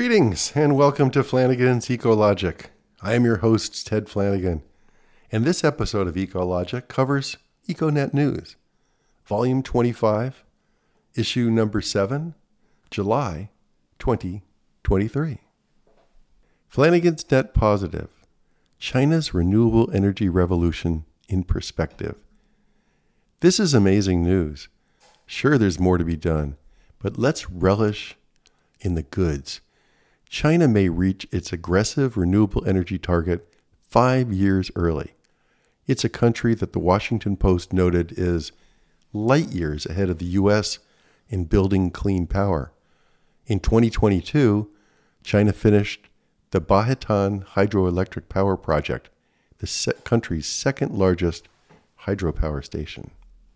Greetings and welcome to Flanagan's Ecologic. I am your host, Ted Flanagan, and this episode of Ecologic covers EcoNet News, Volume 25, Issue Number 7, July 2023. Flanagan's Net Positive, China's Renewable Energy Revolution in Perspective. This is amazing news. Sure, there's more to be done, but let's relish in the goods. China may reach its aggressive renewable energy target 5 years early. It's a country that the Washington Post noted is light years ahead of the U.S. in building clean power. In 2022, China finished the Bahetan Hydroelectric Power Project, the country's second largest hydropower station.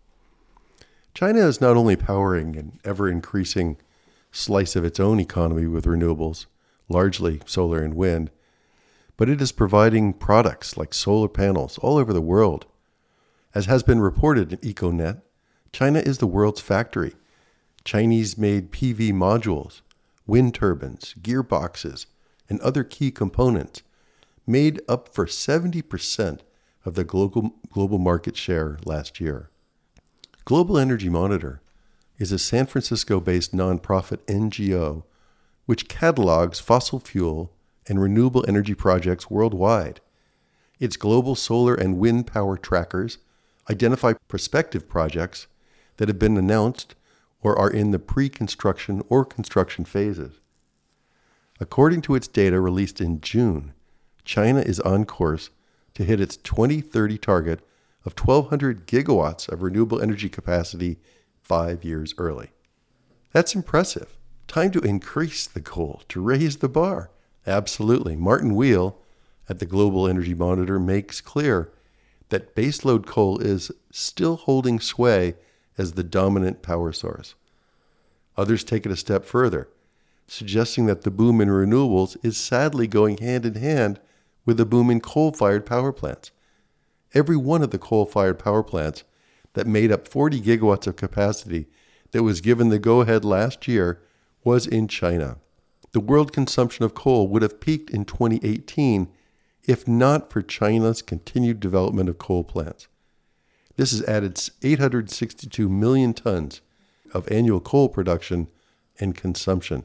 China is not only powering an ever-increasing slice of its own economy with renewables, largely solar and wind, but it is providing products like solar panels all over the world. As has been reported in EcoNet, China is the world's factory. Chinese-made PV modules, wind turbines, gearboxes, and other key components made up for 70% of the global market share last year. Global Energy Monitor is a San Francisco-based nonprofit NGO which catalogs fossil fuel and renewable energy projects worldwide. Its global solar and wind power trackers identify prospective projects that have been announced or are in the pre-construction or construction phases. According to its data released in June, China is on course to hit its 2030 target of 1,200 gigawatts of renewable energy capacity 5 years early. That's impressive. Time to increase the goal, to raise the bar. Absolutely. Martin Wheel at the Global Energy Monitor makes clear that baseload coal is still holding sway as the dominant power source. Others take it a step further, suggesting that the boom in renewables is sadly going hand in hand with the boom in coal-fired power plants. Every one of the coal-fired power plants that made up 40 gigawatts of capacity that was given the go-ahead last year was in China. The world consumption of coal would have peaked in 2018 if not for China's continued development of coal plants. This has added 862 million tons of annual coal production and consumption.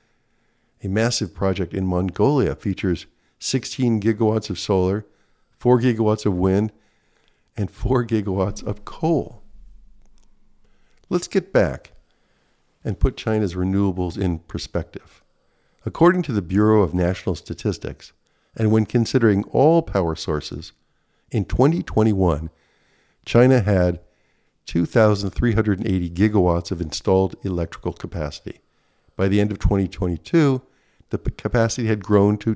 A massive project in Mongolia features 16 gigawatts of solar, 4 gigawatts of wind, and 4 gigawatts of coal. Let's get back and put China's renewables in perspective. According to the Bureau of National Statistics, and when considering all power sources, in 2021, China had 2,380 gigawatts of installed electrical capacity. By the end of 2022, the capacity had grown to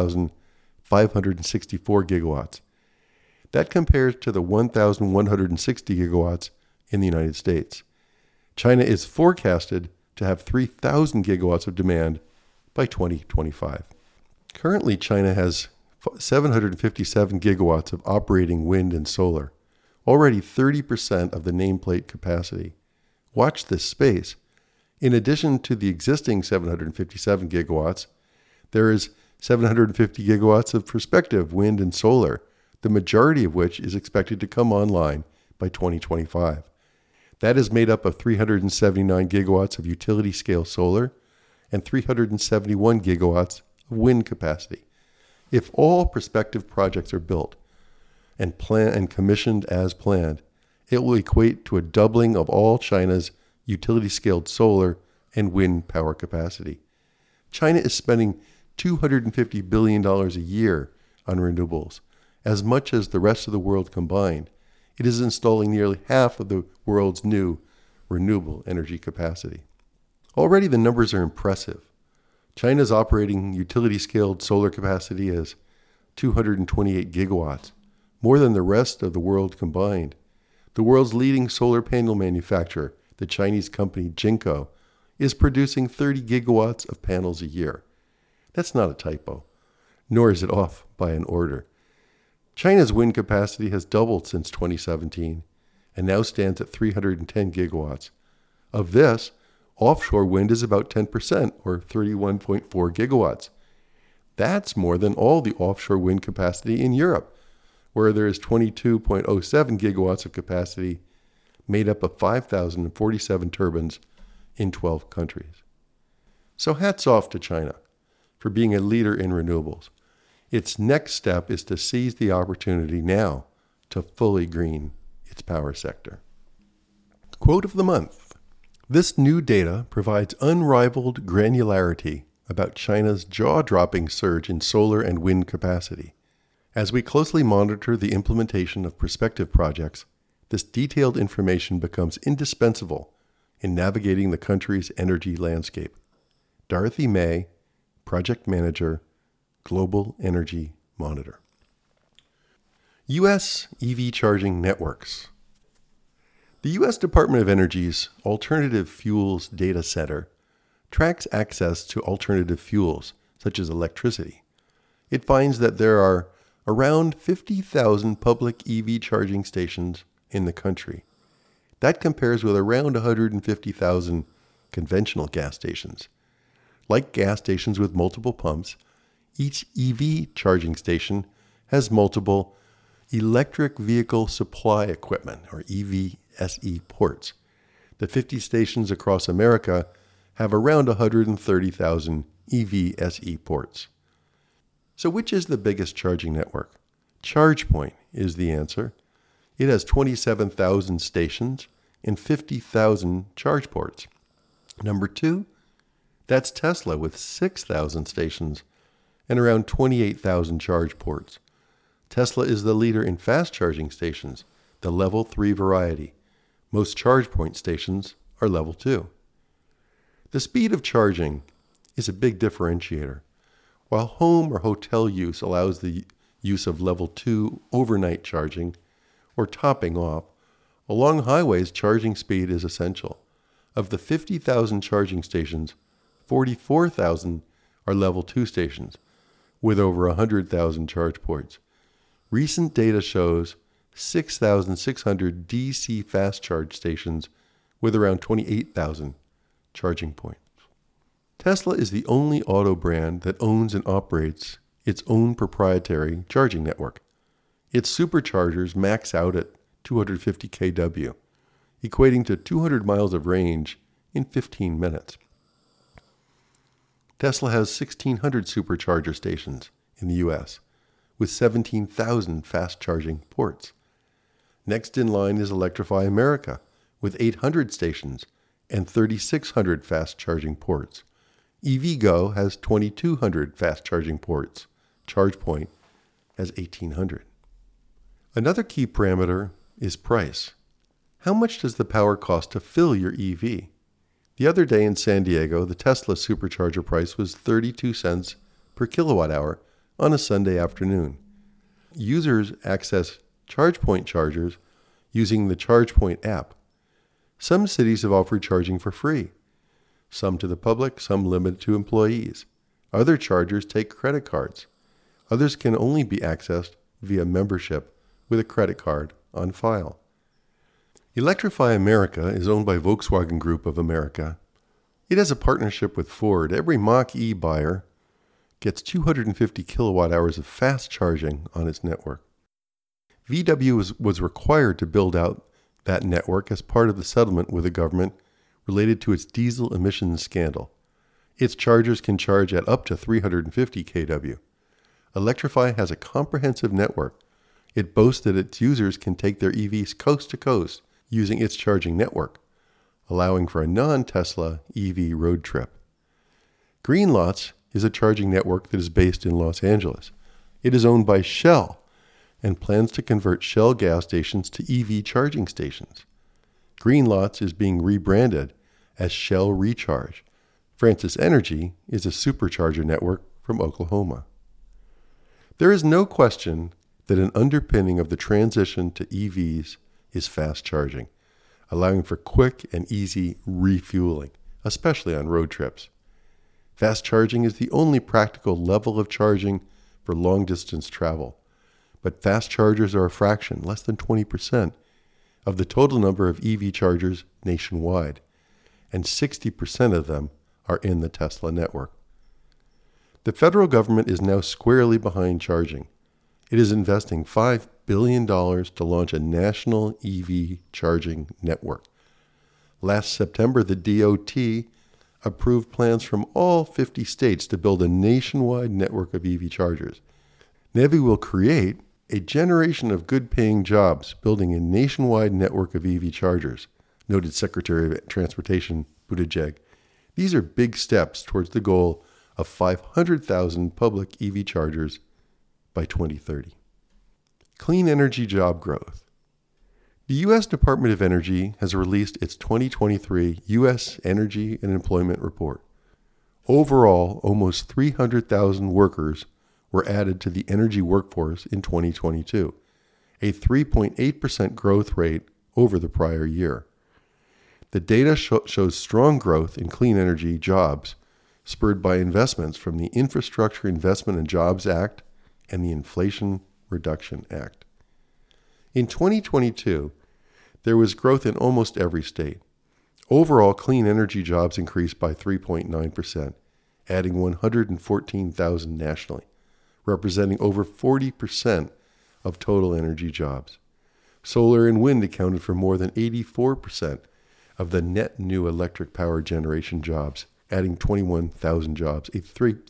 2,564 gigawatts. That compares to the 1,160 gigawatts in the United States. China is forecasted to have 3,000 gigawatts of demand by 2025. Currently, China has 757 gigawatts of operating wind and solar, already 30% of the nameplate capacity. Watch this space. In addition to the existing 757 gigawatts, there is 750 gigawatts of prospective wind and solar, the majority of which is expected to come online by 2025. That is made up of 379 gigawatts of utility-scale solar and 371 gigawatts of wind capacity. If all prospective projects are built and commissioned as planned, it will equate to a doubling of all China's utility-scaled solar and wind power capacity. China is spending $250 billion a year on renewables, as much as the rest of the world combined. It is installing nearly half of the world's new renewable energy capacity. Already the numbers are impressive. China's operating utility-scaled solar capacity is 228 gigawatts, more than the rest of the world combined. The world's leading solar panel manufacturer, the Chinese company Jinko, is producing 30 gigawatts of panels a year. That's not a typo, nor is it off by an order. China's wind capacity has doubled since 2017 and now stands at 310 gigawatts. Of this, Offshore wind is about 10%, or 31.4 gigawatts. That's more than all the offshore wind capacity in Europe, where there is 22.07 gigawatts of capacity made up of 5,047 turbines in 12 countries. So hats off to China for being a leader in renewables. Its next step is to seize the opportunity now to fully green its power sector. Quote of the month. This new data provides unrivaled granularity about China's jaw-dropping surge in solar and wind capacity. As we closely monitor the implementation of prospective projects, this detailed information becomes indispensable in navigating the country's energy landscape. Dorothy May, Project Manager, Global Energy Monitor. U.S. EV charging networks. The U.S. Department of Energy's Alternative Fuels Data Center tracks access to alternative fuels, such as electricity. It finds that there are around 50,000 public EV charging stations in the country. That compares with around 150,000 conventional gas stations. Like gas stations with multiple pumps, each EV charging station has multiple electric vehicle supply equipment, or EVSE ports. The 50 stations across America have around 130,000 EVSE ports. So which is the biggest charging network? ChargePoint is the answer. It has 27,000 stations and 50,000 charge ports. Number 2, that's Tesla with 6,000 stations and around 28,000 charge ports. Tesla is the leader in fast charging stations, the level 3 variety. Most ChargePoint stations are level 2. The speed of charging is a big differentiator. While home or hotel use allows the use of level 2 overnight charging or topping off, along highways charging speed is essential. Of the 50,000 charging stations, 44,000 are level 2 stations, with over 100,000 charge ports. Recent data shows 6,600 DC fast charge stations with around 28,000 charging points. Tesla is the only auto brand that owns and operates its own proprietary charging network. Its superchargers max out at 250 kW, equating to 200 miles of range in 15 minutes. Tesla has 1,600 supercharger stations in the U.S., with 17,000 fast-charging ports. Next in line is Electrify America, with 800 stations and 3,600 fast-charging ports. EVgo has 2,200 fast-charging ports. ChargePoint has 1,800. Another key parameter is price. How much does the power cost to fill your EV? The other day in San Diego, the Tesla supercharger price was 32 cents per kilowatt hour on a Sunday afternoon. Users access ChargePoint chargers using the ChargePoint app. Some cities have offered charging for free, some to the public, some limited to employees. Other chargers take credit cards. Others can only be accessed via membership with a credit card on file. Electrify America is owned by Volkswagen Group of America. It has a partnership with Ford. Every Mach-E buyer gets 250 kilowatt hours of fast charging on its network. VW was required to build out that network as part of the settlement with the government related to its diesel emissions scandal. Its chargers can charge at up to 350 kW. Electrify has a comprehensive network. It boasts that its users can take their EVs coast to coast using its charging network, allowing for a non-Tesla EV road trip. Greenlots is a charging network that is based in Los Angeles. It is owned by Shell and plans to convert Shell gas stations to EV charging stations. Greenlots is being rebranded as Shell Recharge. Francis Energy is a supercharger network from Oklahoma. There is no question that an underpinning of the transition to EVs is fast charging, allowing for quick and easy refueling, especially on road trips. Fast charging is the only practical level of charging for long-distance travel, but fast chargers are a fraction, less than 20%, of the total number of EV chargers nationwide, and 60% of them are in the Tesla network. The federal government is now squarely behind charging. It is investing $5 billion to launch a national EV charging network. Last September, the DOT approved plans from all 50 states to build a nationwide network of EV chargers. NEVI will create a generation of good-paying jobs building a nationwide network of EV chargers, noted Secretary of Transportation Buttigieg. These are big steps towards the goal of 500,000 public EV chargers by 2030. Clean energy job growth. The U.S. Department of Energy has released its 2023 U.S. Energy and Employment Report. Overall, almost 300,000 workers were added to the energy workforce in 2022, a 3.8% growth rate over the prior year. The data shows strong growth in clean energy jobs, spurred by investments from the Infrastructure Investment and Jobs Act and the Inflation Reduction Act. In 2022, there was growth in almost every state. Overall, clean energy jobs increased by 3.9%, adding 114,000 nationally, representing over 40% of total energy jobs. Solar and wind accounted for more than 84% of the net new electric power generation jobs, adding 21,000 jobs, a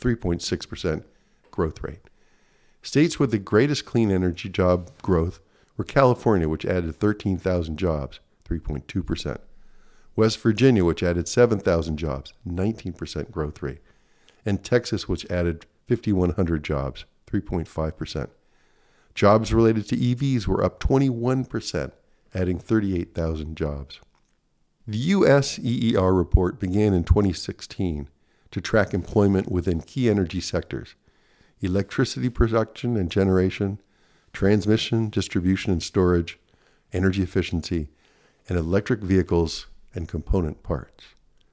3.6% growth rate. States with the greatest clean energy job growth were California, which added 13,000 jobs, 3.2%. West Virginia, which added 7,000 jobs, 19% growth rate. And Texas, which added 5,100 jobs, 3.5%. Jobs related to EVs were up 21%, adding 38,000 jobs. The U.S. EER report began in 2016 to track employment within key energy sectors: electricity production and generation, transmission, distribution and storage, energy efficiency, and electric vehicles and component parts.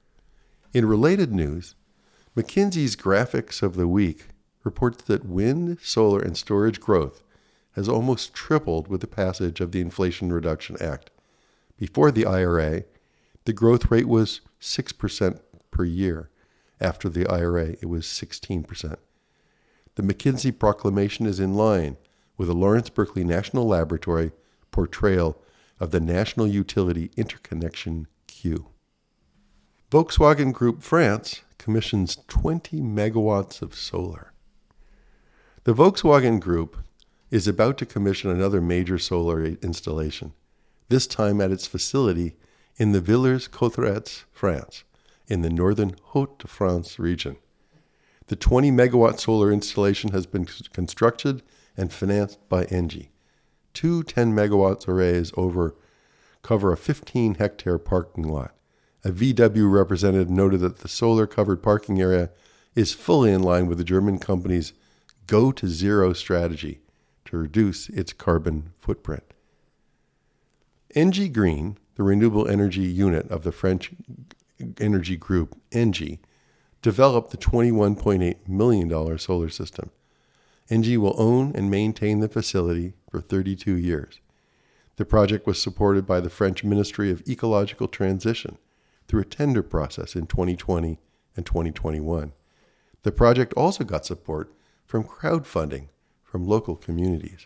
In related news, McKinsey's Graphics of the Week reports that wind, solar, and storage growth has almost tripled with the passage of the Inflation Reduction Act. Before the IRA, the growth rate was 6% per year. After the IRA, it was 16%. The McKinsey proclamation is in line with the Lawrence Berkeley National Laboratory portrayal of the national utility interconnection queue. Volkswagen Group France commissions 20 megawatts of solar. The Volkswagen Group is about to commission another major solar installation, this time at its facility in the Villers-Cotterêts, France, in the northern Hauts-de-France region. The 20-megawatt solar installation has been constructed and financed by Engie. Two 10-megawatt arrays cover a 15-hectare parking lot. A VW representative noted that the solar-covered parking area is fully in line with the German company's Go to Zero strategy to reduce its carbon footprint. Engie Green, the renewable energy unit of the French energy group Engie, developed the $21.8 million solar system. Engie will own and maintain the facility for 32 years. The project was supported by the French Ministry of Ecological Transition through a tender process in 2020 and 2021. The project also got support from crowdfunding from local communities.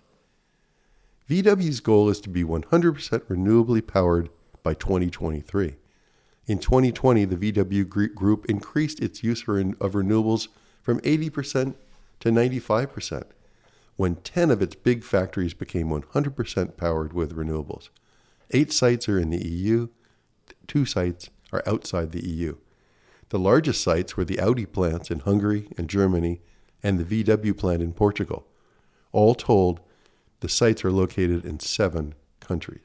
VW's goal is to be 100% renewably powered by 2023. In 2020, the VW Group increased its use of renewables from 80% to 95%, when 10 of its big factories became 100% powered with renewables. 8 sites are in the EU, 2 sites are outside the EU. The largest sites were the Audi plants in Hungary and Germany and the VW plant in Portugal. All told, the sites are located in 7 countries.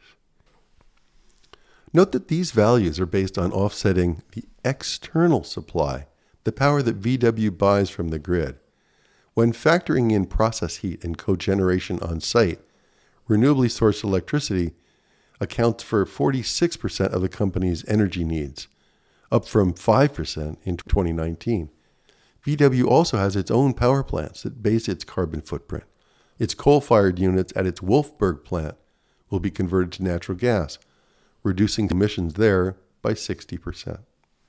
Note that these values are based on offsetting the external supply, the power that VW buys from the grid. When factoring in process heat and cogeneration on site, renewably sourced electricity accounts for 46% of the company's energy needs, up from 5% in 2019. VW also has its own power plants that base its carbon footprint. Its coal-fired units at its Wolfsburg plant will be converted to natural gas, reducing emissions there by 60%.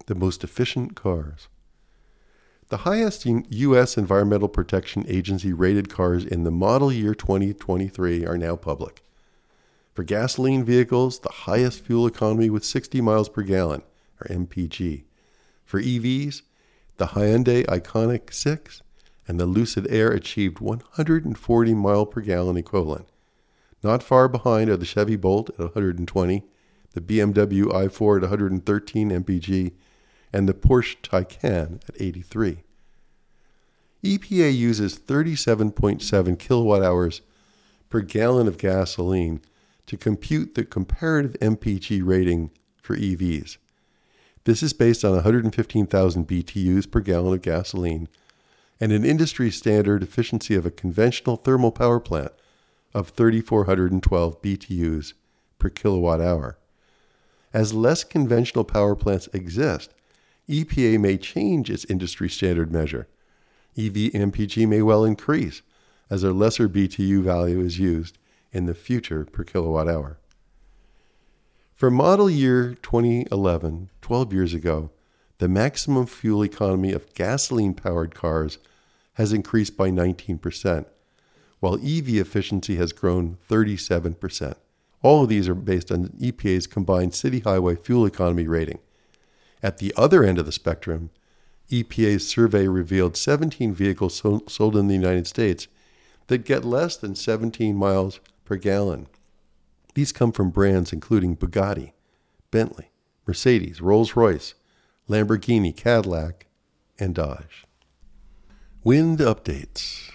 the most efficient cars. The highest U.S. Environmental Protection Agency rated cars in the model year 2023 are now public. For gasoline vehicles, the highest fuel economy with 60 miles per gallon, or MPG. For EVs, the Hyundai Ioniq 6 and the Lucid Air achieved 140 mile per gallon equivalent. Not far behind are the Chevy Bolt at 120, the BMW i4 at 113 mpg, and the Porsche Taycan at 83. EPA uses 37.7 kilowatt hours per gallon of gasoline to compute the comparative MPG rating for EVs. This is based on 115,000 BTUs per gallon of gasoline and an industry standard efficiency of a conventional thermal power plant of 3,412 BTUs per kilowatt hour. As less conventional power plants exist, EPA may change its industry standard measure. EV MPG may well increase as a lesser BTU value is used in the future per kilowatt hour. For model year 2011, 12 years ago, the maximum fuel economy of gasoline-powered cars has increased by 19%, while EV efficiency has grown 37%. All of these are based on EPA's combined city highway fuel economy rating. At the other end of the spectrum, EPA's survey revealed 17 vehicles sold in the United States that get less than 17 miles per gallon. These come from brands including Bugatti, Bentley, Mercedes, Rolls-Royce, Lamborghini, Cadillac, and Dodge. Wind updates.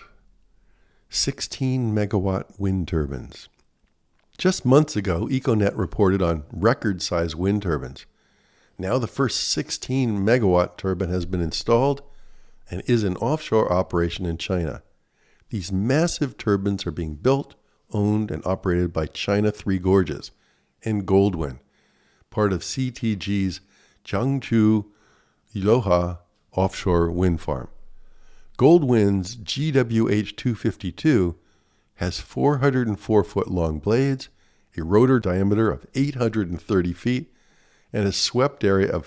16 megawatt wind turbines. Just months ago, Econet reported on record-sized wind turbines. Now the first 16 megawatt turbine has been installed and is in offshore operation in China. These massive turbines are being built, owned, and operated by China Three Gorges and Goldwind, part of CTG's Jiangsu Iloha offshore wind farm. Goldwind's GWH-252 has 404-foot long blades, a rotor diameter of 830 feet, and a swept area of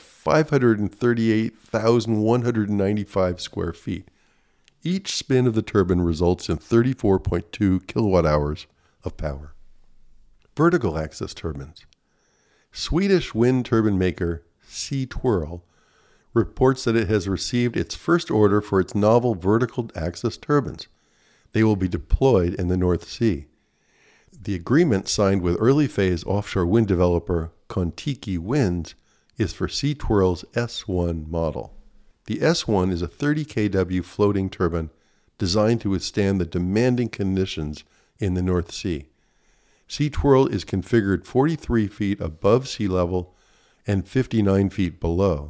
538,195 square feet. Each spin of the turbine results in 34.2 kilowatt hours of power. Vertical axis turbines. Swedish wind turbine maker SeaTwirl reports that it has received its first order for its novel vertical axis turbines. They will be deployed in the North Sea. The agreement signed with early-phase offshore wind developer Kontiki Winds is for SeaTwirl's S1 model. The S1 is a 30 kW floating turbine designed to withstand the demanding conditions in the North Sea. SeaTwirl is configured 43 feet above sea level and 59 feet below.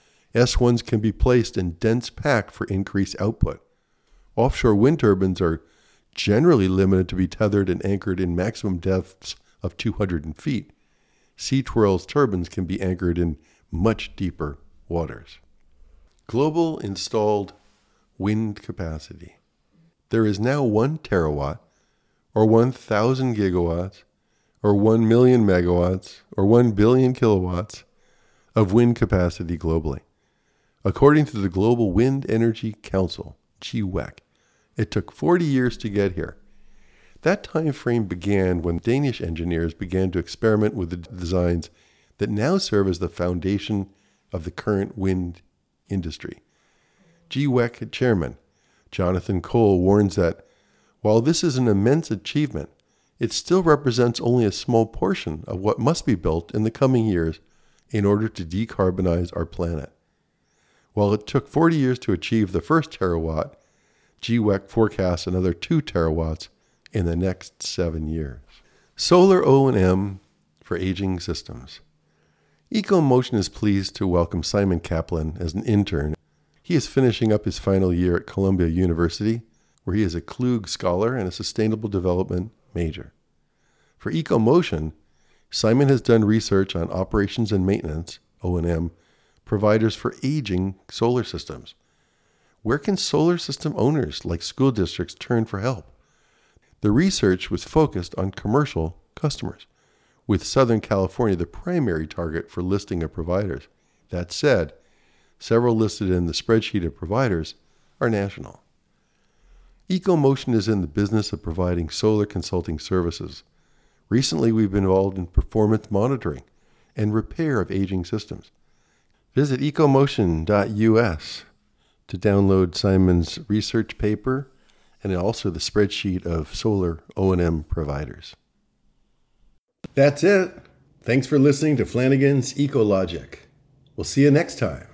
S1s can be placed in dense pack for increased output. Offshore wind turbines are generally limited to be tethered and anchored in maximum depths of 200 feet. SeaTwirl's turbines can be anchored in much deeper waters. Global installed wind capacity. There is now 1 terawatt, or 1,000 gigawatts, or 1 million megawatts, or 1 billion kilowatts of wind capacity globally. According to the Global Wind Energy Council, GWEC, it took 40 years to get here. That time frame began when Danish engineers began to experiment with the designs that now serve as the foundation of the current wind industry. GWEC chairman Jonathan Cole warns that while this is an immense achievement, it still represents only a small portion of what must be built in the coming years in order to decarbonize our planet. While it took 40 years to achieve the first terawatt, GWEC forecasts another 2 terawatts in the next 7 years. Solar O&M for aging systems. EcoMotion is pleased to welcome Simon Kaplan as an intern. He is finishing up his final year at Columbia University, where he is a Klug Scholar and a Sustainable Development major. For EcoMotion, Simon has done research on operations and maintenance, O&M, providers for aging solar systems. Where can solar system owners like school districts turn for help? The research was focused on commercial customers, with Southern California the primary target for listing of providers. That said, Several listed in the spreadsheet of providers are national. EcoMotion is in the business of providing solar consulting services. Recently, we've been involved in performance monitoring and repair of aging systems. Visit ecomotion.us to download Simon's research paper and also the spreadsheet of solar O&M providers. That's it. Thanks for listening to Flanagan's EcoLogic. We'll see you next time.